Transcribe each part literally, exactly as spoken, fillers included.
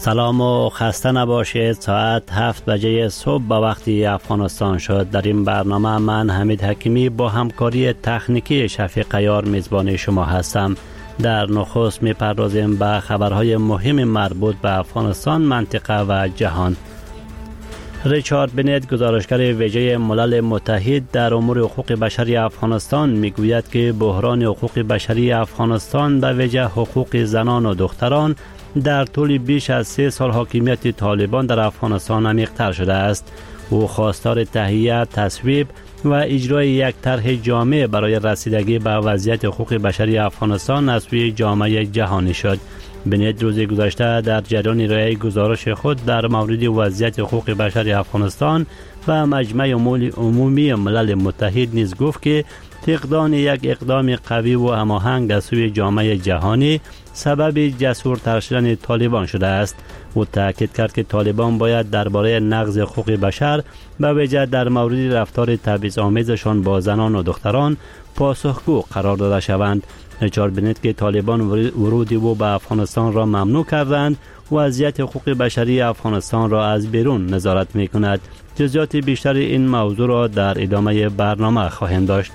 سلام و خسته نباشید. ساعت هفت بجه صبح به وقتی افغانستان شد. در این برنامه من حمید حکیمی با همکاری تکنیکی شفیق عیار میزبان شما هستم. در نخست میپردازیم به خبرهای مهم مربوط به افغانستان، منطقه و جهان. ریچارد بنت، گزارشگر ویژه ملل متحد در امور حقوق بشری افغانستان، میگوید که بحران حقوق بشری افغانستان به ویژه حقوق زنان و دختران در طول بیش از سه سال حاکمیت طالبان در افغانستان عمیق‌تر شده است. او خواستار تهیه، تصویب و اجرای یک طرح جامع برای رسیدگی به وضعیت حقوق بشری افغانستان از سوی جامعه جهانی شد. بنت روز گذشته در جریان ارائه گزارش خود در مورد وضعیت حقوق بشری افغانستان و مجمع عمومی ملل متحد نیز گفت که فقدان یک اقدام قوی و هماهنگ از سوی جامعه جهانی سبب جسورتر شدن طالبان شده است. او تاکید کرد که طالبان باید درباره نقض حقوق بشر به ویژه در مورد رفتار تبعیض‌آمیزشان با زنان و دختران پاسخگو قرار داده شوند. ریچارد بنت که طالبان ورود او به افغانستان را ممنوع کردند، وضعیت حقوق بشری افغانستان را از بیرون نظارت می کند. جزئیات بیشتر این موضوع را در ادامه برنامه خواهیم داشت.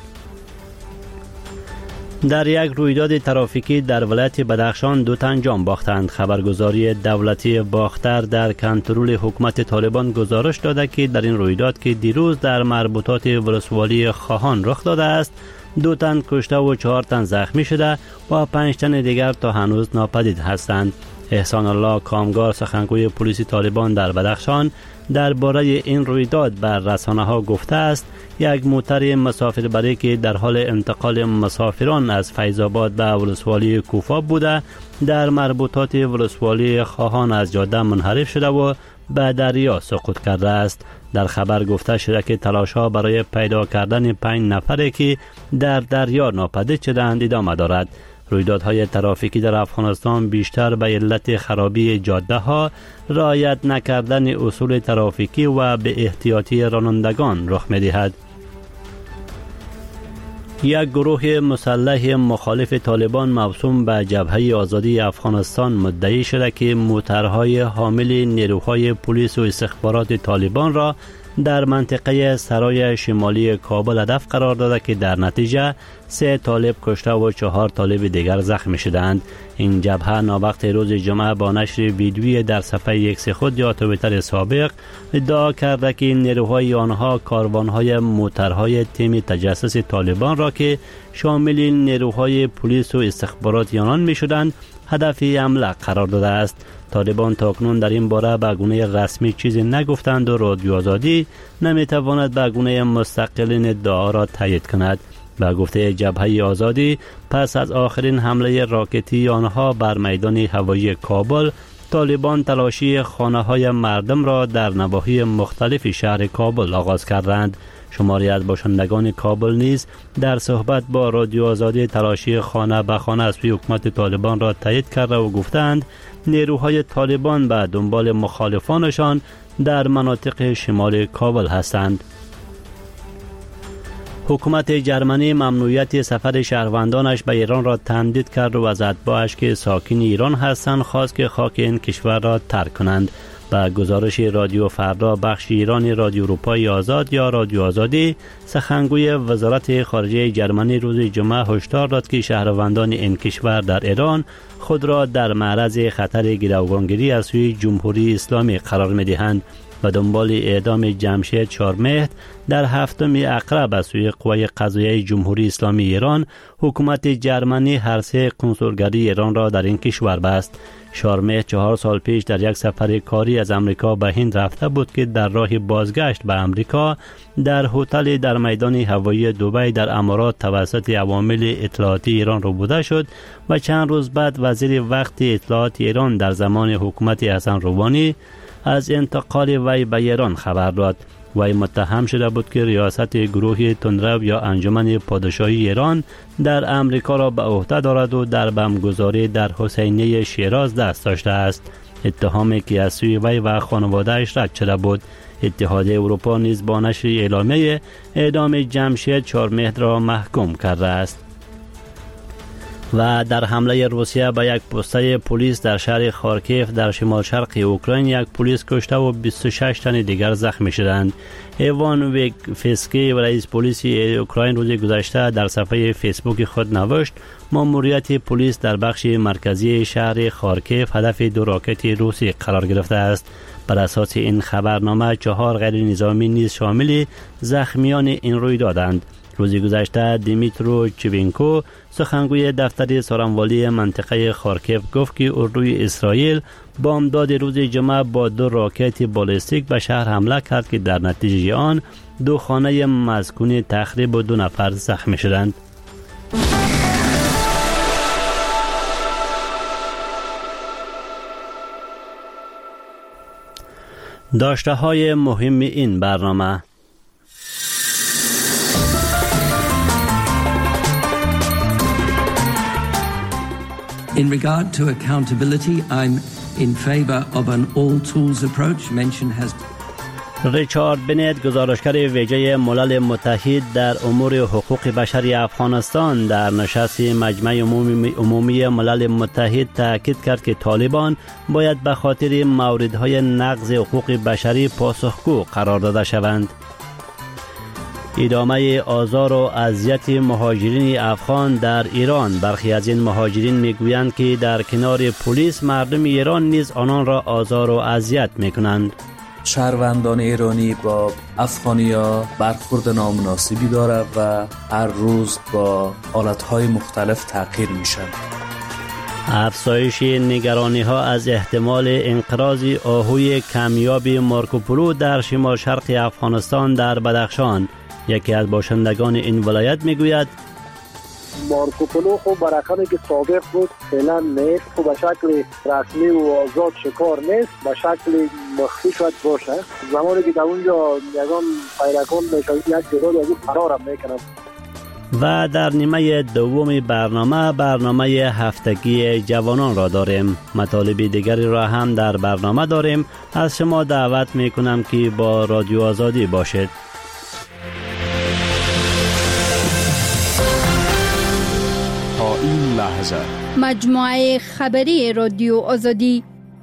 در یک رویداد ترافیکی در ولایت بدخشان دو تن جان باختند. خبرگزاری دولتی باختر در کنترل حکومت طالبان گزارش داده که در این رویداد که دیروز در مربوطات ولسوالی خواهان رخ داده است، دو تن کشته و چهار تن زخمی شده و پنج تن دیگر تا هنوز ناپدید هستند. احسان الله کامگار، سخنگوی پلیس طالبان در بدخشان، درباره این رویداد بر رسانه‌ها گفته است یک موتر مسافربری که در حال انتقال مسافران از فیض‌آباد به ولسوالی کوفا بوده در مربوطات ولسوالی خواهان از جاده منحرف شده و به دریا سقوط کرده است. در خبر گفته شده که تلاش‌ها برای پیدا کردن پنج نفری که در دریا ناپدید شدند ادامه دارد. رویدادهای ترافیکی در افغانستان بیشتر به علت خرابی جاده ها، رعایت نکردن اصول ترافیکی و به احتیاطی رانندگان رخ می دهد. یک گروه مسلح مخالف طالبان موسوم به جبهه آزادی افغانستان مدعی شده که موترهای حامل نیروهای پلیس و استخبارات طالبان را در منطقه سرای شمالی کابل هدف قرار داده که در نتیجه سه طالب کشته و چهار طالب دیگر زخمی شدند. این جبهه ناوقت روز جمعه با نشر ویدیویی در صفحه ایکس خود یا توییتر سابق ادعا کرده که نیروهای آنها کاروانهای موترهای تیم تجسس طالبان را که شامل نیروهای پلیس و استخبارات آنان می شدند هدف حمله قرار داده است. طالبان تاکنون در این باره به گونه رسمی چیزی نگفتند و رادیو آزادی نمیتواند به گونه مستقل این ادعا را تایید کند. به گفته جبهه آزادی، پس از آخرین حمله راکتی آنها بر میدان هوایی کابل، طالبان تلاشی خانه‌های مردم را در نواحی مختلف شهر کابل آغاز کردند. شماری از باشندگان کابل نیز در صحبت با رادیو آزادی تلاشی خانه به خانه از سوی حکومت طالبان را تایید کرده و گفتند نیروهای طالبان به دنبال مخالفانشان در مناطق شمال کابل هستند. حکومت جرمنی ممنوعیت سفر شهروندانش به ایران را تمدید کرد و از اتباعش که ساکن ایران هستند خواست که خاک این کشور را ترک کنند. با گزارش رادیو فردا بخش ایرانی رادیو اروپای آزاد یا رادیو آزادی، سخنگوی وزارت خارجه جرمنی روز جمعه هشدار داد که شهروندان این کشور در ایران خود را در معرض خطر گروگانگیری از سوی جمهوری اسلامی قرار می‌دهند. و دنبال اعدام جمشید چهارمهر در هفتم اقرب از سوی قوای قضاییه جمهوری اسلامی ایران، حکومت جرمنی هر سه کنسولگری ایران را در این کشور بست. چهارمهر چهار سال پیش در یک سفر کاری از امریکا به هند رفته بود که در راه بازگشت به امریکا در هتل در میدان هوایی دبی در امارات توسط عوامل اطلاعاتی ایران ربوده شد و چند روز بعد وزیر وقت اطلاعات ایران در زمان حکومت حسن روحانی از انتقال وی به ایران خبر داد. وی متهم شده بود که ریاست گروه تندرو یا انجمن پادشاهی ایران در امریکا را به عهده دارد و در بمبگذاری در حسینیه شیراز دست داشته است. اتهامی که از سوی وی و خانواده‌اش رد شده بود. اتحادیه اروپا نیز با نشر اعلامیه اعدام جمشید چهارمهر را محکوم کرده است. و در حمله روسیه به یک پسته پلیس در شهر خارکیف در شمال شرق اوکراین یک پلیس کشته و بیست و شش تن دیگر زخمی شدند. ایوان ویکفسکی و رئیس پلیس اوکراین روز گذشته در صفحه فیسبوک خود نوشت ماموریت پلیس در بخش مرکزی شهر خارکیف هدف دو راکت روسی قرار گرفته است. بر اساس این خبرنامه چهار غیر نظامی نیز شامل زخمیان این روی دادند. روز گذشته دیمیترو چیوینکو سخنگوی دفتر سارنوالی منطقه خارکیف گفت که اردوی اسرائیل بامداد روز جمعه با دو راکت بالستیک به شهر حمله کرد که در نتیجه آن دو خانه مسکونی تخریب و دو نفر زخمی شدند. داشته های مهم این برنامه: In regard to accountability, I'm in favor of an all-tools approach. Mention has ریچارد بنت، گزارشگر ویژه ملل متحد در امور حقوق بشری افغانستان، در نشست مجمع عمومی, عمومی ملل متحد تاکید کرد که طالبان باید به خاطر موردهای نقض حقوق بشری پاسخگو قرار داده شوند. ادامه آزار و اذیت مهاجرین افغان در ایران: برخی از این مهاجرین میگویند که در کنار پلیس مردم ایران نیز آنان را آزار و اذیت میکنند. شهروندان ایرانی با افغانی‌ها برخورد نامناسبی دارد و هر روز با حالتهای مختلف تغییر میشن. افزایش نگرانی ها از احتمال انقراض آهوی کمیاب مارکوپولو در شمال شرق افغانستان در بدخشان. یکی از باشندگان این ولایت میگوید مارکوپولو خوب برقمی که سابق بود فعلا نیست، خوب به شکل رسمی و آزاد شکار نیست، به شکل مخفی شاید باشه. زمانی که در اونجا یگان پیرکان میشه یک تعداد از این فرار هم میکنند. و در نیمه دوم برنامه برنامه هفتگی جوانان را داریم. مطالب دیگری را هم در برنامه داریم. از شما دعوت میکنم که با رادیو آزادی باشید. تا این لحظه مجموعه خبری رادیو آزادی.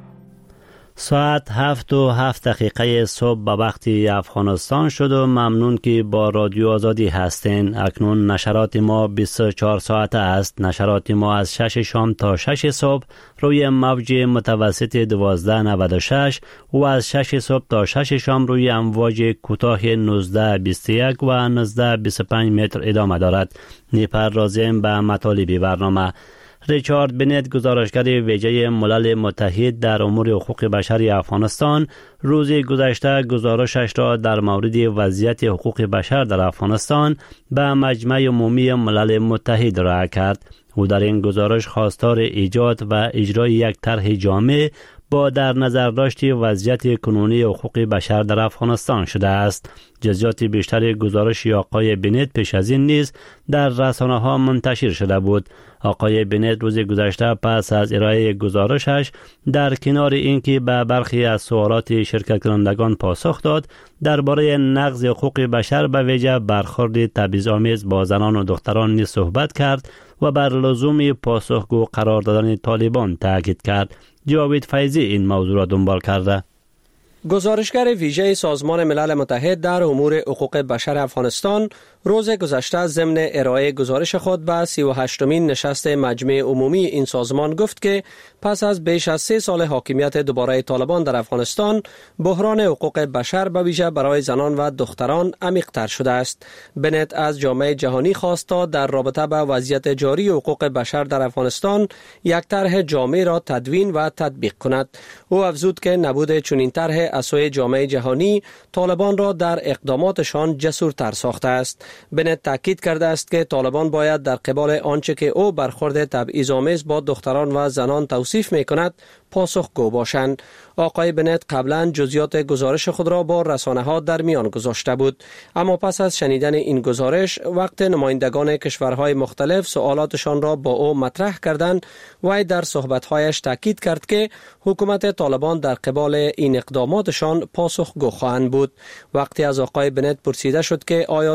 ساعت هفت و هفت دقیقه صبح به وقت افغانستان شد و ممنون که با رادیو آزادی هستین. اکنون نشرات ما بیست و چهار ساعته است. نشرات ما از شش شام تا شش صبح روی موج متوسط دوازده نود و شش و از شش صبح تا شش شام روی امواج کوتاه نوزده بیست و یک و نوزده بیست و پنج متر ادامه دارد. می‌پردازیم به مطالب برنامه. ریچارد بنت، گزارشگر ویژه ملل متحد در امور حقوق بشری افغانستان، روز گذشته گزارشش را در مورد وضعیت حقوق بشر در افغانستان به مجمع عمومی ملل متحد ارائه کرد. او در این گزارش خواستار ایجاد و اجرای یک طرح جامع با در نظر داشت وضعیت کنونی حقوق بشر در افغانستان شده است. جزئیات بیشتر گزارش آقای بنت پیش از این نیز در رسانه ها منتشر شده بود. آقای بنت روز گذشته پس از ارائه گزارشش در کنار اینکه به برخی از سوالات شرکت کنندگان پاسخ داد، درباره نقض حقوق بشر به ویژه برخورد تبعیض‌آمیز با زنان و دختران نیز صحبت کرد و بر لزوم پاسخگو قرار دادن طالبان تاکید کرد. جاوید فیضی این موضوع را دنبال کرده. گزارشگر ویژه سازمان ملل متحد در امور حقوق بشر افغانستان روز گذشته ضمن ارائه گزارش خود به سی و هشتمین نشست مجمع عمومی این سازمان گفت که پس از بیش از سه سال حاکمیت دوباره طالبان در افغانستان، بحران حقوق بشر به ویژه برای زنان و دختران عمیق‌تر شده است. بنت از جامعه جهانی خواست تا در رابطه با وضعیت جاری حقوق بشر در افغانستان یک طرح جامع را تدوین و تطبیق کند. او افزود که نبود چنین طرح از سوی جامعه جهانی طالبان را در اقداماتشان جسورتر ساخته است. بنت تاکید کرده است که طالبان باید در قبال آنچه که او برخورد تبعیض‌آمیز با دختران و زنان توصیف می‌کند پاسخگو باشند. آقای بنت قبلا جزئیات گزارش خود را با رسانه‌ها در میان گذاشته بود، اما پس از شنیدن این گزارش وقت نمایندگان کشورهای مختلف سوالاتشان را با او مطرح کردند و در صحبت‌هایش تاکید کرد که حکومت طالبان در قبال این اقداماتشان پاسخگو خواهند بود. وقتی از آقای بنت پرسیده شد که آیا در این مورد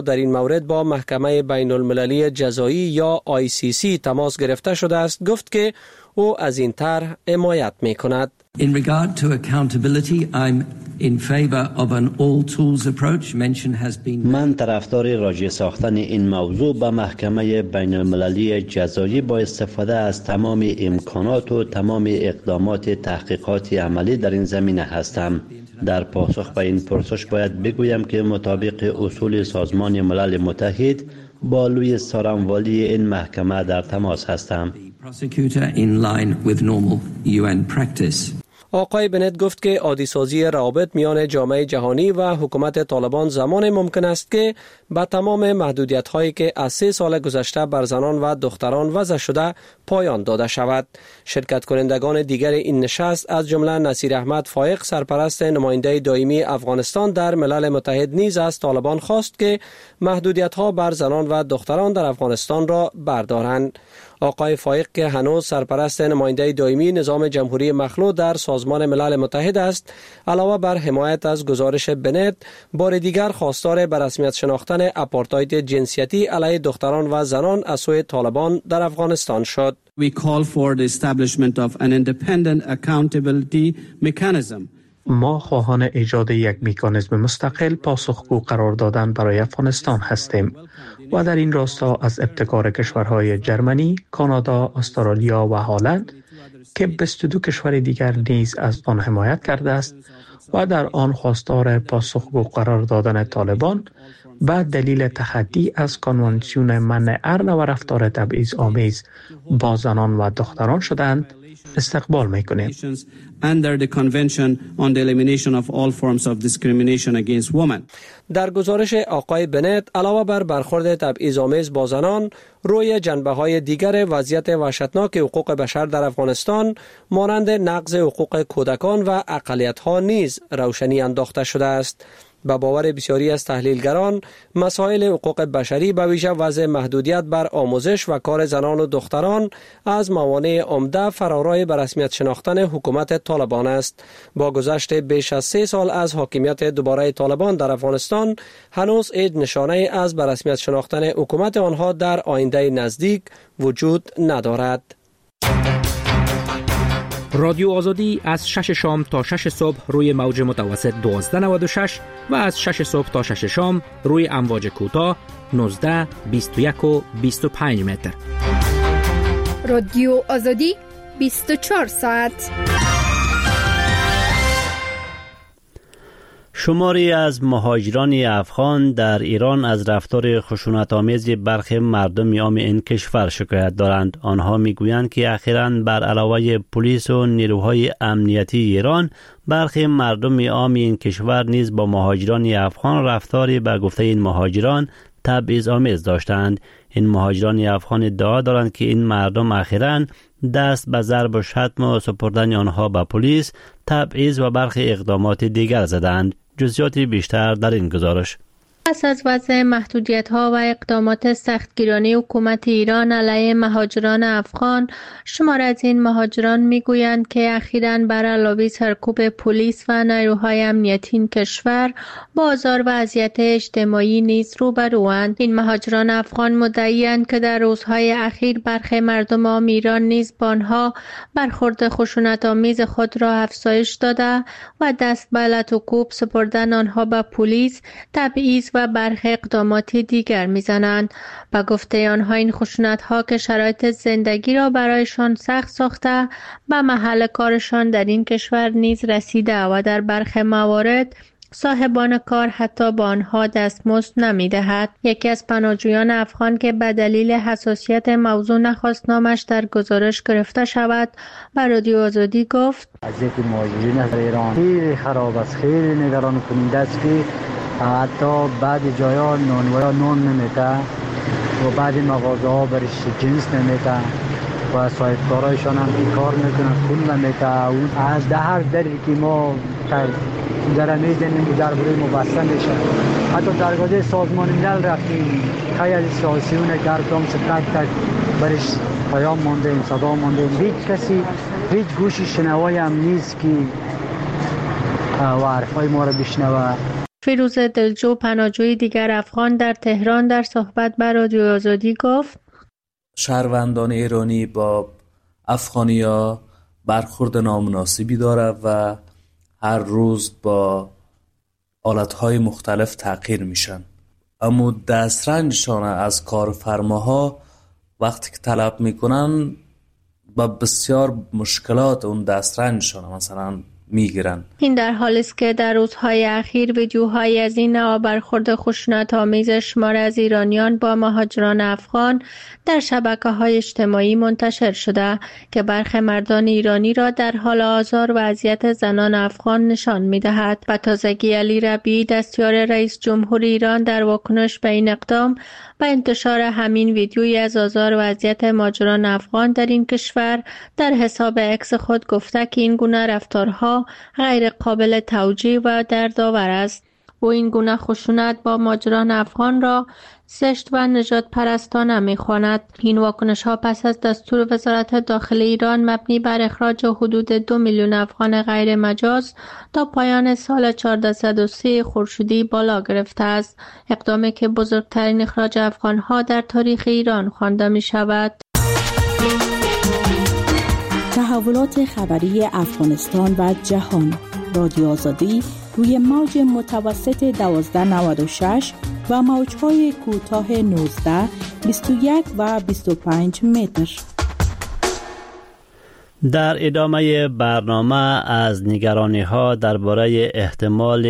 مورد با محکمه بین المللی جزایی یا آی سی سی تماس گرفته شده است گفت که او از این طرح حمایت می کند. In regard to accountability, I'm in favor of an all tools approach. Mention has been من طرفدار راجع ساختن این موضوع به محکمه بین المللی جزایی با استفاده از تمام امکانات و تمام اقدامات تحقیقاتی عملی در این زمینه هستم. در پاسخ به این پرسش باید بگویم که مطابق اصول سازمان ملل متحد با لویس سارانوالی این محکمه در تماس هستم. prosecutor in line with normal U N practice. آقای بنت گفت که عادی سازی روابط میان جامعه جهانی و حکومت طالبان زمان ممکن است که با تمام محدودیت هایی که از سه سال گذشته بر زنان و دختران وضع شده پایان داده شود. شرکت کنندگان دیگر این نشست از جمله نصیر احمد فایق سرپرست نماینده دائمی افغانستان در ملل متحد نیز از طالبان خواست که محدودیت ها بر زنان و دختران در افغانستان را بردارند. آقای فایق که هنوز سرپرست نماینده دائمی نظام جمهوری مخلوع در سازمان ملل متحد است، علاوه بر حمایت از گزارش بنت، بار دیگر خواستار به رسمیت شناختن آپارتاید جنسیتی علیه دختران و زنان از سوی طالبان در افغانستان شد. We call for the establishment of an independent accountability mechanism. ما خواهان ایجاد یک مکانیزم مستقل پاسخگو قرار دادن برای افغانستان هستیم و در این راستا از ابتکار کشورهای جرمنی، کانادا، استرالیا و هلند که بیست و دو کشور دیگر نیز از آن حمایت کرده است و در آن خواستار پاسخگو قرار دادن طالبان به دلیل تخطی از کنوانسیون منع هر نوع رفتار تبعیض آمیز با زنان و دختران شدند استقبال میکنیم. Under the Convention on the Elimination of All Forms of Discrimination Against Women. در گزارش آقای بنت علاوه بر برخورد تبعیض‌آمیز با زنان، روی جنبه‌های دیگر وضعیت وحشتناک حقوق بشر در افغانستان مانند نقض حقوق کودکان و اقلیت‌ها نیز روشنی انداخته شده است. به باور بسیاری از تحلیلگران، مسائل حقوق بشری به ویژه وضع محدودیت بر آموزش و کار زنان و دختران از موانع عمده فرارای به رسمیت شناختن حکومت طالبان است. با گذشت بیش از سه سال از حاکمیت دوباره طالبان در افغانستان، هنوز هیچ نشانه از به رسمیت شناختن حکومت آنها در آینده نزدیک وجود ندارد. رادیو آزادی از شش شام تا شش صبح روی موج متوسط دوازده نود و شش و از شش صبح تا شش شام روی امواج کوتاه نوزده، بیست و یک و بیست و پنج متر. رادیو آزادی بیست و چهار ساعت. شماری از مهاجران افغان در ایران از رفتار خشونت‌آمیز برخی مردم عام این کشور شکایت دارند. آنها میگویند که اخیراً بر علاوه پلیس و نیروهای امنیتی ایران، برخی مردم عام این کشور نیز با مهاجران افغان رفتاری به گفته این مهاجران تبعیض‌آمیز داشتند. این مهاجران افغان ادعا دارند که این مردم اخیراً دست به ضرب و شتم و سپردن آنها به پلیس، تبعیض و برخی اقدامات دیگر زدند. جزئیات بیشتر در این گزارش. پس از وضع محدودیت‌ها و اقدامات سختگیرانه حکومت ایران علیه مهاجران افغان، شمار از این مهاجران می‌گویند که اخیراً بر علاوه سرکوب پلیس و نیروهای امنیتی این کشور با آزار و اذیت اجتماعی نیز روبروند. این مهاجران افغان مدعی‌اند که در روزهای اخیر برخی مردم عام ایران نیز با آنها برخورد خشونت‌آمیز خود را افزایش داده و دست به لط و کوب سپردن آنها به پلیس، تبعیض و برخی اقدامات دیگر میزنند. با گفته آنها این خشونت‌ها که شرایط زندگی را برایشان سخت ساخته، به محل کارشان در این کشور نیز رسیده و در برخی موارد صاحبان کار حتی با آنها دستمزد نمی‌دهد. یکی از پناهجویان افغان که به دلیل حساسیت موضوع نخواست نامش در گزارش گرفته شود، به رادیو آزادی گفت: وضعیت مهاجرین در ایران خیلی خراب است، خیلی نگران کننده است که حتی بعد جایا نانوارا نان نمیده و بعد مغازه ها برش جنس نمیده و صاحبکارایشان هم این کار میکنن، پول نمیده. اون از ده هر دری که ما در میزنیم و در بروی مبسته میشه. حتی درگاه سازمان ملل رفتیم، خیلی از سیاسیون که هر کدام تک تک برش پیام مانده، صدا مانده. هیچ کسی، هیچ گوشی شنوایی هم نیست که و حرفای ما رو بشنوه. فیروز دلجو، پناهجوی دیگر افغان در تهران، در صحبت با رادیو آزادی گفت شهروندان ایرانی با افغانیا برخورد نامناسبی دارد و هر روز با آلتهای مختلف تغییر میشن، اما دسترنجشان از کارفرماها وقتی که طلب میکنن با بسیار مشکلات اون دسترنجشان مثلا میگیرن. این در حالی است که در روزهای اخیر ویدیوهایی از این نوع برخورد خشونت‌آمیز شمار از ایرانیان با مهاجران افغان در شبکه‌های اجتماعی منتشر شده که برخی مردان ایرانی را در حال آزار و اذیت زنان افغان نشان می‌دهد. به تازگی علی ربیعی، دستیار رئیس جمهور ایران، در واکنش به این اقدام با انتشار همین ویدیویی از آزار و اذیت مهاجران افغان در این کشور در حساب اکس خود گفته که این گونه رفتارها غیر قابل توجیه و دردآور است. او این گونه خشونت با مهاجران افغان را زشت و نژاد پرستانه می‌خواند. این واکنش ها پس از دستور وزارت داخلی ایران مبنی بر اخراج حدود دو میلیون افغان غیر مجاز تا پایان سال چهارصد و سه خورشیدی بالا گرفته است، اقدامی که بزرگترین اخراج افغان ها در تاریخ ایران خوانده می شود. تحولات خبری افغانستان و جهان، رادیو آزادی روی موج متوسط دوازده نود و شش و موج‌های کوتاه نوزده، بیست و یک و بیست و پنج متر. در ادامه برنامه از نگرانی‌ها درباره احتمال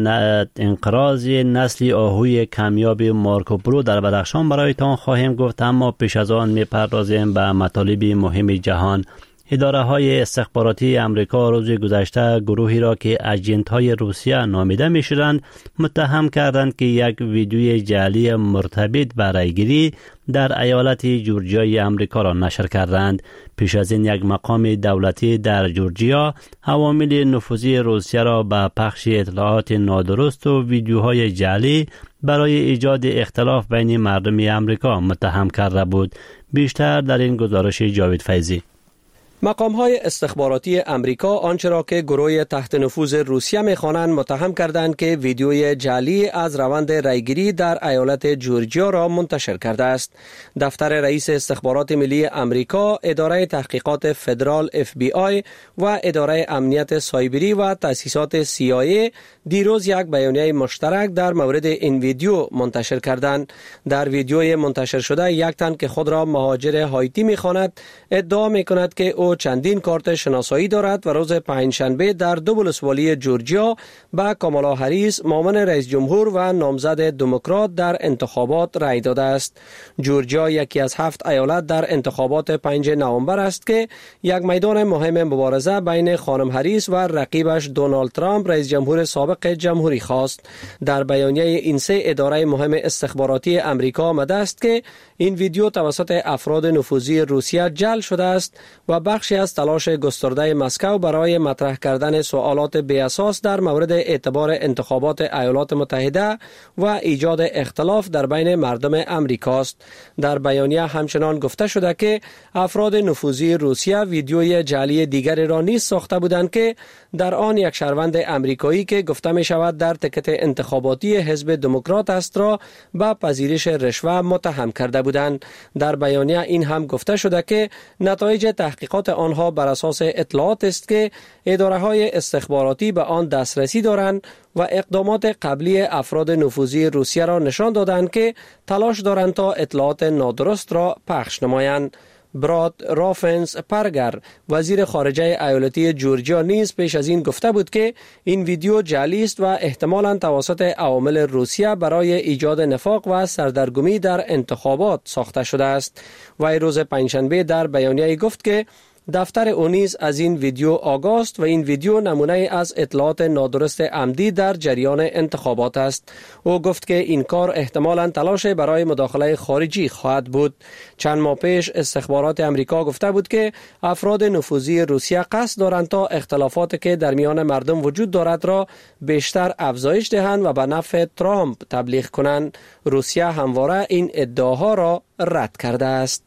انقراض نسل آهوی کمیاب مارکوپولو در بدخشان برایتان خواهیم گفت، اما پیش از آن می‌پردازیم به مطالب مهم جهان. اداره های استخباراتی امریکا روز گذشته گروهی را که اجنت های روسیه نامیده می شدند متهم کردند که یک ویدیوی جعلی مرتبط به رایگیری در ایالت جورجیای امریکا را نشر کردند. پیش از این یک مقام دولتی در جورجیا عوامل نفوذی روسیه را به پخش اطلاعات نادرست و ویدیوهای جعلی برای ایجاد اختلاف بین مردم امریکا متهم کرده بود. بیشتر در این گزارش جاوید فیضی. مقام‌های استخباراتی امریکا آنچه را که گروه تحت نفوذ روسیه می‌خوانند متهم کردند که ویدیوی جعلی از روند رایگیری در ایالت جورجیا را منتشر کرده است. دفتر رئیس استخبارات ملی امریکا، اداره تحقیقات فدرال اف بی آی و اداره امنیت سایبری و تأسیسات سی آی ای دیروز یک بیانیه مشترک در مورد این ویدیو منتشر کردند. در ویدیوی منتشر شده یک تن که خود را مهاجر هایتی می‌خواند ادعا می‌کند که او چندین کارت شناسایی دارد و روز پنجشنبه در دو ولسوالی جورجیا به کامالا هریس، معاون رئیس جمهور و نامزد دموکرات در انتخابات رای داده است. جورجیا یکی از هفت ایالت در انتخابات پنجم نوامبر است که یک میدان مهم مبارزه بین خانم هریس و رقیبش دونالد ترامپ، رئیس جمهور سابق جمهوری خواست. در بیانیه این سه اداره مهم استخباراتی امریکا آمده است که این ویدیو توسط افراد نفوذی روسیه جعل شده است و بخشی از تلاش گسترده مسکو برای مطرح کردن سوالات بی اساس در مورد اعتبار انتخابات ایالات متحده و ایجاد اختلاف در بین مردم امریکاست. در بیانیه همچنان گفته شده که افراد نفوذی روسیه ویدیوی جعلی دیگری را نیز ساخته بودند که در آن یک شهروند امریکایی که گفته می شود در تکت انتخاباتی حزب دموکرات است را به پذیرش رشوه متهم کرده بودند. در بیانیه این هم گفته شده که نتایج تحقیقات آنها بر اساس اطلاعات است که اداره‌های استخباراتی به آن دسترسی دارند و اقدامات قبلی افراد نفوذی روسیه را نشان دادند که تلاش دارند تا اطلاعات نادرست را پخش نمایند. براد رافنس پرگر، وزیر خارجه ایالتی جورجیا، نیز پیش از این گفته بود که این ویدیو جعلی است و احتمالاً توسط عوامل روسیه برای ایجاد نفاق و سردرگمی در انتخابات ساخته شده است. و روز پنجشنبه در بیانیه گفت که دفتر او نیز از این ویدیو آگاه است و این ویدیو نمونه از اطلاعات نادرست عمدی در جریان انتخابات است. او گفت که این کار احتمالاً تلاش برای مداخله خارجی خواهد بود. چند ماه پیش استخبارات امریکا گفته بود که افراد نفوذی روسیه قصد دارند تا اختلافاتی که در میان مردم وجود دارد را بیشتر افزایش دهند و به نفع ترامپ تبلیغ کنند. روسیه همواره این ادعاها را رد کرده است.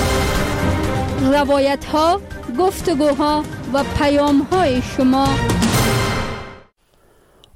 روایت ها، گفتگوها و پیام های شما.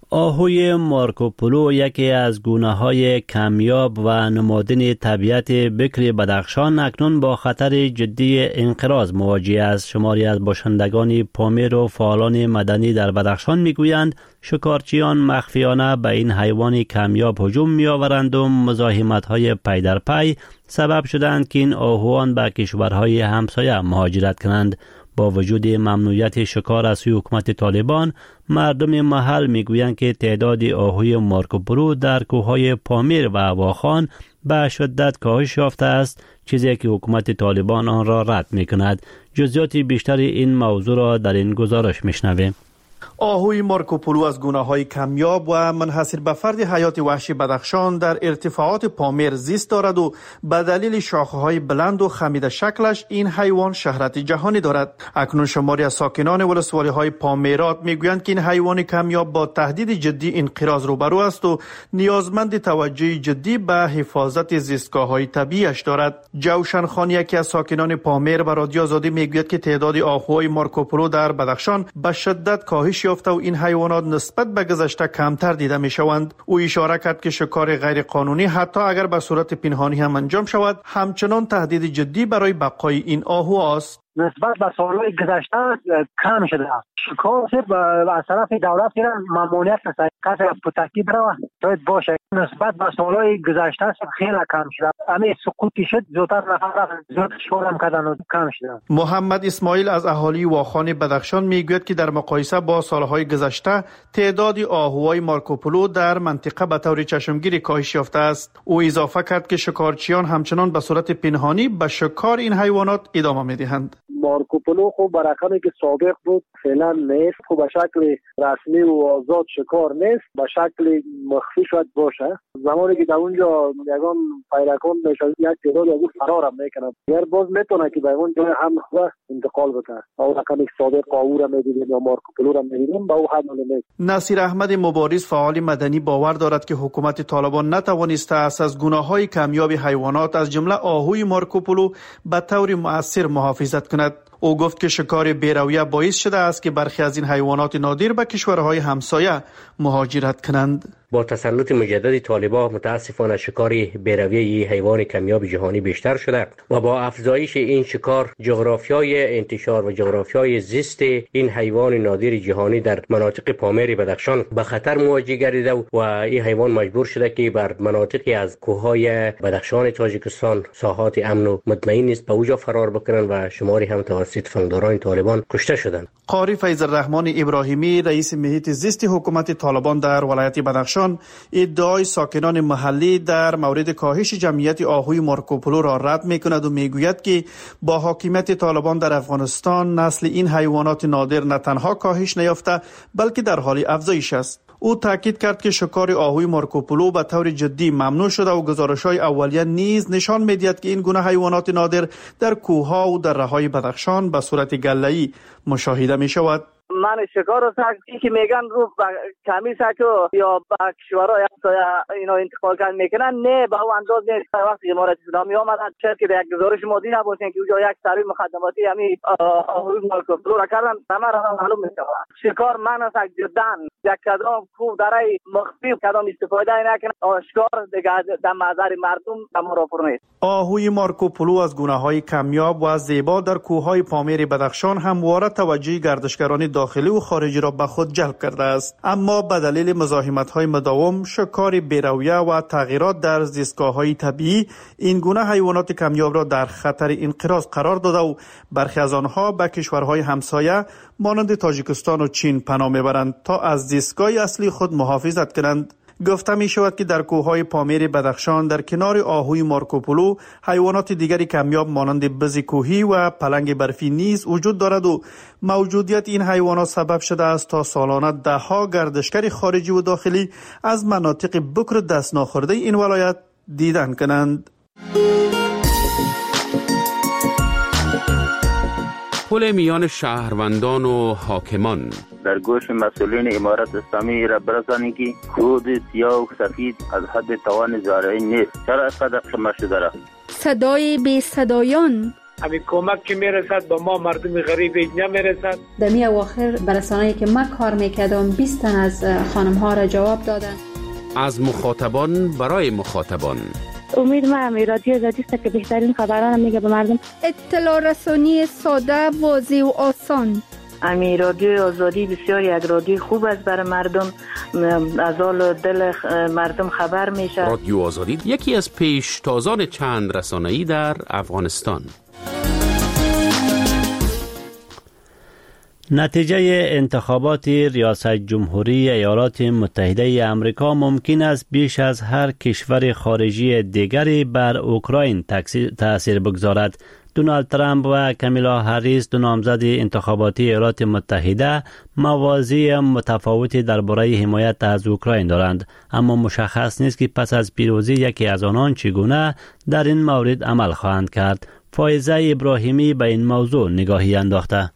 آهوی مارکوپولو یکی از گونه‌های کمیاب و نمادین طبیعت بکر بدخشان اکنون با خطر جدی انقراض مواجه است. شماری از باشندگان پامیر و فعالان مدنی در بدخشان میگویند شکارچیان مخفیانه به این حیوان کمیاب هجوم می‌آورند و مزاحمت‌های پی در پی سبب شدند که این آهوان به کشورهای همسایه مهاجرت کنند. با وجود ممنوعیت شکار از سوی حکومت طالبان، مردم محل میگویند که تعداد آهوی مارکوپولو در کوههای پامیر و واخان به شدت کاهش یافته است، چیزی که حکومت طالبان آن را رد میکند. جزئیات بیشتر این موضوع را در این گزارش میشنویم. آهوی مارکوپولو از گونه‌های کمیاب و منحصر به فرد حیات وحشی بدخشان در ارتفاعات پامیر زیست دارد و به دلیل شاخه‌های بلند و خمیده شکلش این حیوان شهرت جهانی دارد. اکنون شماری از ساکنان ولسوالی‌های پامیرات میگویند که این حیوان کمیاب با تهدید جدی انقراض روبرو است و نیازمند توجه جدی به حفاظت زیستگاه‌های طبیعیش دارد. جوشن خان، یکی از ساکنان پامیر، به رادیو آزادی میگوید که تعداد آهوهای مارکوپولو در بدخشان به شدت کاهش یافته و این حیوانات نسبت به گذشته کمتر دیده می شوند. او اشاره کرد که شکار غیر قانونی حتی اگر به صورت پنهانی هم انجام شود، همچنان تهدید جدی برای بقای این آهو است. نسبت به سالهای گذشته کم شده است. شکار از طرف دولت ممنوعیت است. کسی پتکی بروه باید باشه. نسبت به سالهای گذشته خیلی کم شده. همه سقوطی شد، زودتر نفر زود شکار هم کردن و کم شده. محمد اسماعیل از اهالی واخان بدخشان میگوید که در مقایسه با سالهای گذشته تعداد آهوهای مارکوپولو در منطقه به طور چشمگیری کاهش یافته است. او اضافه کرد که شکارچیان همچنان به صورت پنهانی به شکار این حیوانات ادامه میدهند. مارکوپولو خب برقمی که سابق بود فعلا نیست، خب به شکل رسمی و آزاد شکار نیست، به شکل مخفی شاید باشه. زمانی که در اونجا یگان پیرکان میشه یک تعداد از او فرار هم میکنن، اگر باز میتونه که به اون جای هم خواه انتقال بکنه. او رقمی که سابق قاور هم میدیدیم یا مارکوپولو هم میدیدیم به او حد نیست. نصیر احمد مبارز، فعال مدنی، باور دارد که حکومت طالبان نتوانسته است از گونه‌های کمیاب حیوانات از جمله آهوی مارکوپولو به طور مؤثر محافظت کند. او گفت که شکار بی‌رویه باعث شده است که برخی از این حیوانات نادر به کشورهای همسایه مهاجرت کنند. با تسلط مجدد طالبان متاسفانه شکار بی‌رویه حیوان کمیاب جهانی بیشتر شده و با افزایش این شکار جغرافیای انتشار و جغرافیای زیست این حیوان نادر جهانی در مناطق پامیر بدخشان به خطر مواجه گردیده و این حیوان مجبور شده که بر مناطقی از کوههای بدخشان تاجیکستان ساحات امن و مطمئن نیست به اوجا فرار بکنن و شماری هم توسط فنگداران طالبان کشته شدند. قاری فیض الرحمن ابراهیمی، رئیس محیط زیست حکومت طالبان در ولایت بدخشان، ادعای ساکنان محلی در مورد کاهش جمعیت آهوی مارکوپولو را رد می‌کند و میگوید که با حاکمیت طالبان در افغانستان نسل این حیوانات نادر نه تنها کاهش نیافته بلکه در حال افزایش است. او تاکید کرد که شکار آهوی مارکوپولو به طور جدی ممنوع شده و گزارش‌های اولیه نیز نشان می‌دهد که این گونه حیوانات نادر در کوه‌ها و دره‌های بدخشان به صورت گله‌ای مشاهده می‌شود. من شکار رو ساکی که میگن رو کمی ساکو یا با کشورهای همسایه اینا انتقال کردن میکنن، نه به اون انداز نیست. وقتی امارات اسلامی آمدن شاید که یک گزارش مادی نباشین که اونجا یک سروی مخدماتی همین آهوی مارکوپولو را کردن، همه را معلوم میشه. شکار من از جدا یک کدام خوب درای مخفی کدام استفاده نکنه، آشکار دیگه در نظر مردم تمرافر نیست. آهوی مارکوپولو از گونه‌های کمیاب و زیبا در کوههای پامیر بدخشان همواره توجه گردشگران داخلی و خارجی را به خود جلب کرده است، اما به دلیل مزاحمت‌های مداوم، شکار بی‌رویه و تغییرات در زیستگاه‌های طبیعی این گونه حیوانات کمیاب را در خطر انقراض قرار داده و برخی از آنها به کشورهای همسایه مانند تاجیکستان و چین پناه میبرند تا از زیستگاه اصلی خود محافظت کنند. گفته می شود که در کوههای پامیر بدخشان در کنار آهوی مارکوپولو حیوانات دیگری کمیاب مانند بز کوهی و پلنگ برفی نیز وجود دارد و موجودیت این حیوانات سبب شده است تا سالانه ده ها گردشگر خارجی و داخلی از مناطق بکر دست ناخورده این ولایت دیدن کنند. پل میان شهروندان و حاکمان. در گوش مسئولین امارت اسلامی را برسانید که کود سیاه و سفید از حد توان زارعی نیست. چرا اینقدر خمه شده را؟ صدای بی صدایان. همین کمک که میرسد به ما مردم غریب اینجا میرسد. در می اواخر برسانه‌ای که ما کار میکردم بیست تن از خانم ها را جواب دادن. از مخاطبان برای مخاطبان. امید ما همی رادیو آزادی است که بهترین خبران میگه به مردم. اطلاع رسانی ساده، واضح و آسان. امی رادیو آزادی بسیار یک رادیو خوب است برای مردم، از حال دل مردم خبر میشه. رادیو آزادی یکی از پیشتازان چند رسانه‌ای در افغانستان. نتیجه انتخابات ریاست جمهوری ایالات متحده آمریکا ممکن است بیش از هر کشور خارجی دیگری بر اوکراین تأثیر بگذارد. دونالد ترامپ و کامیلا هریس، دو نامزد انتخاباتی ایالات متحده، موازی متفاوتی درباره حمایت از اوکراین دارند، اما مشخص نیست که پس از پیروزی یکی از آنان چگونه در این مورد عمل خواهند کرد. فائزه ابراهیمی به این موضوع نگاهی انداخته.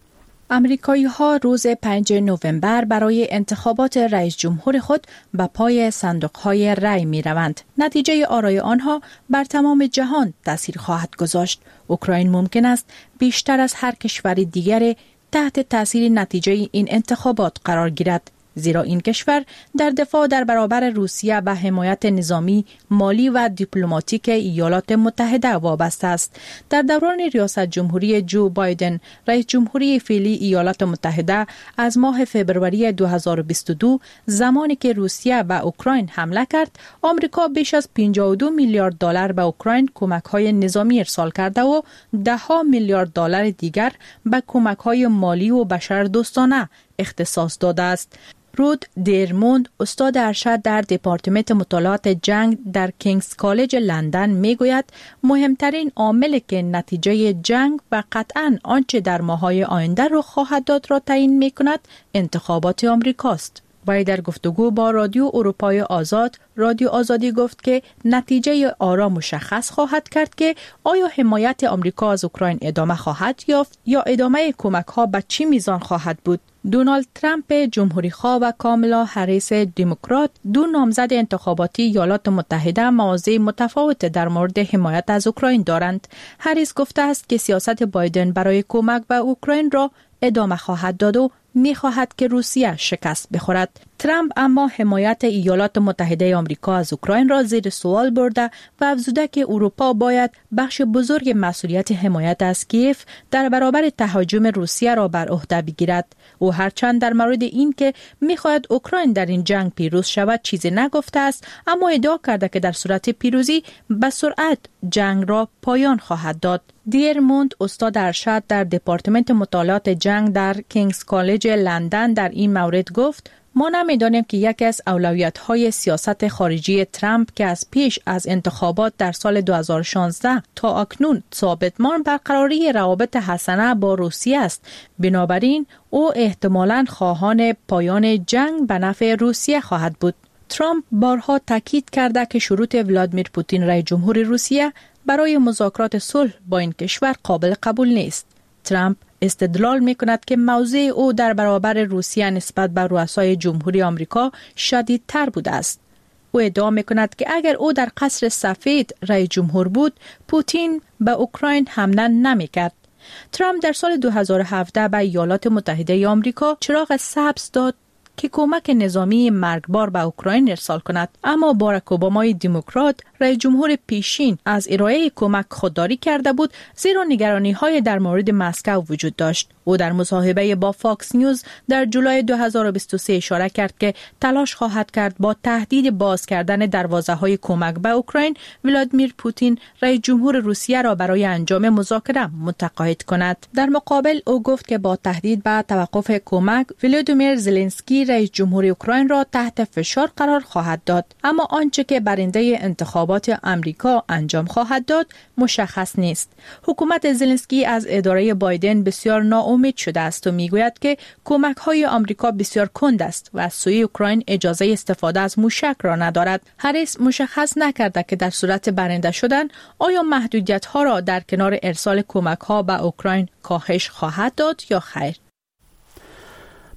امریکایی ها روز پنجم نوامبر برای انتخابات رئیس جمهور خود به پای صندوق های رای می روند. نتیجه آرای آنها بر تمام جهان تاثیر خواهد گذاشت. اوکراین ممکن است بیشتر از هر کشور دیگری تحت تاثیر نتیجه این انتخابات قرار گیرد، زیرا این کشور در دفاع در برابر روسیه به حمایت نظامی، مالی و دیپلماتیک ایالات متحده وابسته است. در دوران ریاست جمهوری جو بایدن، رئیس جمهوری فعلی ایالات متحده، از ماه فوریه دو هزار و بیست و دو، زمانی که روسیه به اوکراین حمله کرد، آمریکا بیش از پنجاه و دو میلیارد دلار به اوکراین کمک‌های نظامی ارسال کرده و ده ها میلیارد دلار دیگر به کمک‌های مالی و بشردوستانه اختصاص داده است. رود دیرموند، استاد ارشد در دپارتمان مطالعات جنگ در کینگز کالج لندن میگوید مهمترین عاملی که نتیجه جنگ و قطعاً آنچه در ماه‌های آینده رخ خواهد داد را تعیین می‌کند انتخابات آمریکاست. وی در گفتگو با رادیو اروپای آزاد، رادیو آزادی گفت که نتیجه آرا مشخص خواهد کرد که آیا حمایت آمریکا از اوکراین ادامه خواهد یافت یا ادامه کمک‌ها به چه میزان خواهد بود. دونالد ترامپ جمهوری‌خواه و کاملا هریس دموکرات، دو نامزد انتخاباتی ایالات متحده، مواضع متفاوت در مورد حمایت از اوکراین دارند. هریس گفته است که سیاست بایدن برای کمک به اوکراین را ادامه خواهد داد و می خواهد که روسیه شکست بخورد. ترامپ اما حمایت ایالات متحده آمریکا از اوکراین را زیر سوال برده و افزوده که اروپا باید بخش بزرگ مسئولیت حمایت از کیف در برابر تهاجم روسیه را بر عهده بگیرد. او هرچند در مورد این که می خواهد اوکراین در این جنگ پیروز شود چیزی نگفته است، اما ادعا کرده که در صورت پیروزی به سرعت جنگ را پایان خواهد داد. دیرموند، استاد ارشد در دپارتمان مطالعات جنگ در کینگز کالج لندن، در این مورد گفت ما نمی‌دانیم که یکی از اولویت‌های سیاست خارجی ترامپ که از پیش از انتخابات در سال دو هزار و شانزده تا اکنون ثابتمان برقراری روابط حسنه با روسیه است. بنابراین او احتمالاً خواهان پایان جنگ به نفع روسیه خواهد بود. ترامپ بارها تاکید کرده که شروط ولادیمیر پوتین رئیس جمهور روسیه برای مذاکرات صلح با این کشور قابل قبول نیست. ترامپ استدلال می کند که موضع او در برابر روسیه نسبت به رؤسای جمهوری آمریکا شدیدتر بوده است. او ادعا می کند که اگر او در قصر سفید رئیس جمهور بود، پوتین به اوکراین حمله نمی کرد. ترامپ در سال دو هزار و هفده به ایالات متحده آمریکا چراغ سبز داد که کمک نظامی مرگبار به اوکراین ارسال کند، اما باراک اوبامای دموکرات، رئیس جمهور پیشین، از ارائه کمک خودداری کرده بود، زیرا نگرانی‌های در مورد مسکو وجود داشت. او در مصاحبه با فاکس نیوز در جولای دو هزار و بیست و سه اشاره کرد که تلاش خواهد کرد با تهدید باز کردن دروازه‌های کمک به اوکراین، ولادیمیر پوتین رئیس جمهور روسیه را برای انجام مذاکره متقاعد کند. در مقابل او گفت که با تهدید به توقف کمک، ولادیمیر زلنسکی رئیس جمهور اوکراین را تحت فشار قرار خواهد داد، اما آنچه که برنده انتخابات آمریکا انجام خواهد داد مشخص نیست. حکومت زلنسکی از اداره بایدن بسیار ناامید شده است و میگوید که کمک‌های آمریکا بسیار کند است و از سوی اوکراین اجازه استفاده از موشک را ندارد. هریس مشخص نکرده که در صورت برنده شدن آیا محدودیت‌ها را در کنار ارسال کمک‌ها به اوکراین کاهش خواهد داد یا خیر.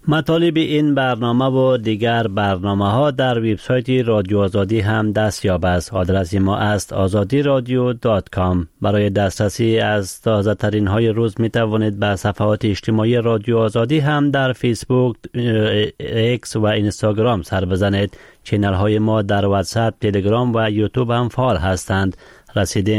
مطالب این برنامه و دیگر برنامه ها در وبسایت رادیو آزادی هم دستیاب است. آدرس ما است آزادی رادیو دات کام. برای دسترسی از تازه ترین های روز می توانید به صفحات اجتماعی رادیو آزادی هم در فیسبوک، ایکس و اینستاگرام سر بزنید. چینل های ما در واتساپ، تلگرام و یوتیوب هم فعال هستند. رسیدیم